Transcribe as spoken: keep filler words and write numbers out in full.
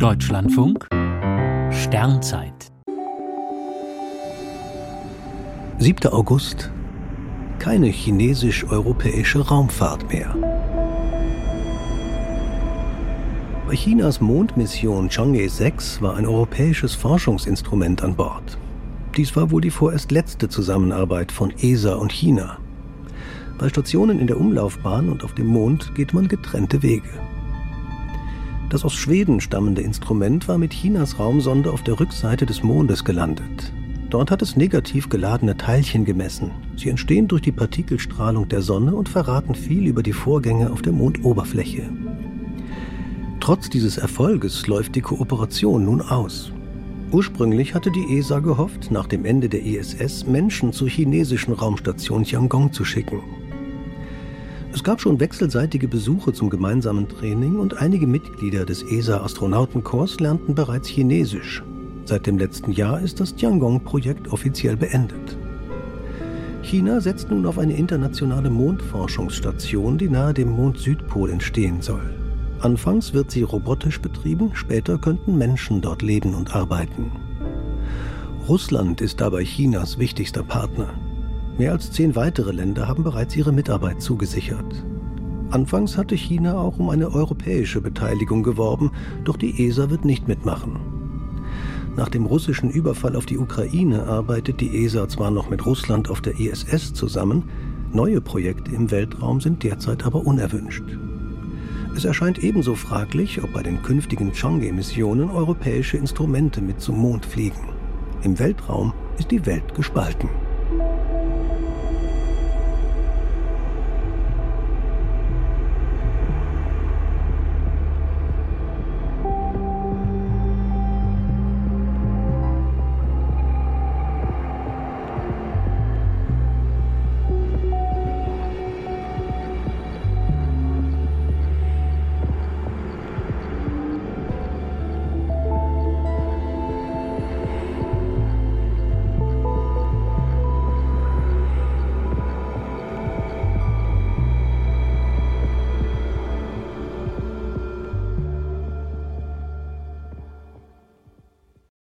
Deutschlandfunk Sternzeit siebter August. Keine chinesisch-europäische Raumfahrt mehr. Bei Chinas Mondmission Chang'e sechs war ein europäisches Forschungsinstrument an Bord. Dies war wohl die vorerst letzte Zusammenarbeit von E S A und China. Bei Stationen in der Umlaufbahn und auf dem Mond geht man getrennte Wege. Das aus Schweden stammende Instrument war mit Chinas Raumsonde auf der Rückseite des Mondes gelandet. Dort hat es negativ geladene Teilchen gemessen. Sie entstehen durch die Partikelstrahlung der Sonne und verraten viel über die Vorgänge auf der Mondoberfläche. Trotz dieses Erfolges läuft die Kooperation nun aus. Ursprünglich hatte die E S A gehofft, nach dem Ende der I S S Menschen zur chinesischen Raumstation Tiangong zu schicken. Es gab schon wechselseitige Besuche zum gemeinsamen Training und einige Mitglieder des E S A-Astronautenkorps lernten bereits Chinesisch. Seit dem letzten Jahr ist das Tiangong-Projekt offiziell beendet. China setzt nun auf eine internationale Mondforschungsstation, die nahe dem Mond-Südpol entstehen soll. Anfangs wird sie robotisch betrieben, später könnten Menschen dort leben und arbeiten. Russland ist dabei Chinas wichtigster Partner. Mehr als zehn weitere Länder haben bereits ihre Mitarbeit zugesichert. Anfangs hatte China auch um eine europäische Beteiligung geworben, doch die E S A wird nicht mitmachen. Nach dem russischen Überfall auf die Ukraine arbeitet die E S A zwar noch mit Russland auf der I S S zusammen, neue Projekte im Weltraum sind derzeit aber unerwünscht. Es erscheint ebenso fraglich, ob bei den künftigen Chang'e-Missionen europäische Instrumente mit zum Mond fliegen. Im Weltraum ist die Welt gespalten.